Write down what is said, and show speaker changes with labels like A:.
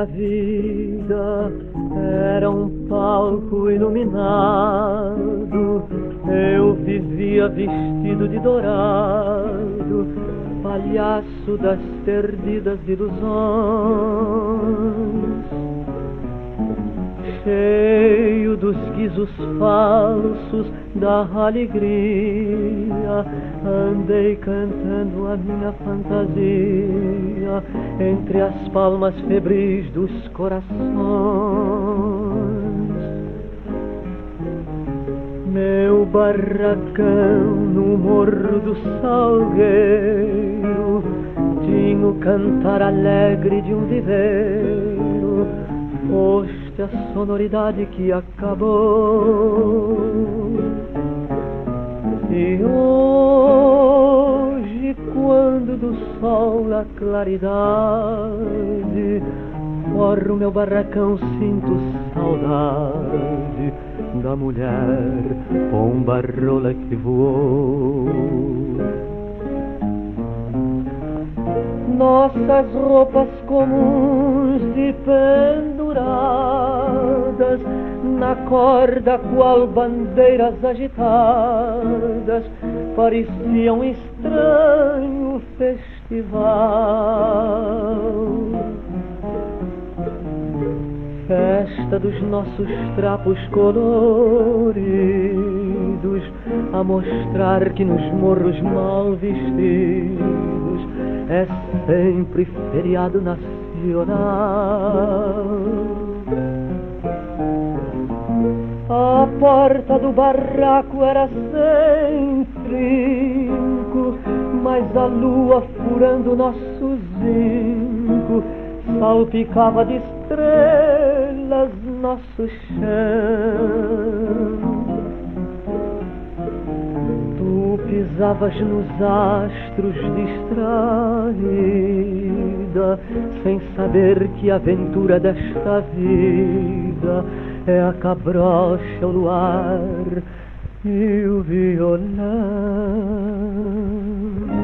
A: Minha vida era um palco iluminado, eu vivia vestido de dourado, palhaço das perdidas ilusões, cheio dos guizos falsos da alegria, andei cantando a minha fantasia entre as palmas febris dos corações. Meu barracão no Morro do Salgueiro tinha o cantar alegre de um viveiro, foste a sonoridade que acabou. E hoje, quando do sol a claridade forra o meu barracão, sinto saudade da mulher pomba rola que voou. Nossas roupas comuns de penduradas na corda, qual bandeiras agitadas, pareciam um estranho festival. Festa dos nossos trapos coloridos, a mostrar que nos morros mal vestidos é sempre feriado nacional. A porta do barraco era sem trinco, mas a lua furando nosso zinco salpicava de estrelas nosso chão. Tu pisavas nos astros distraída, sem saber que a aventura desta vida é a cabrocha, o luar e o violão.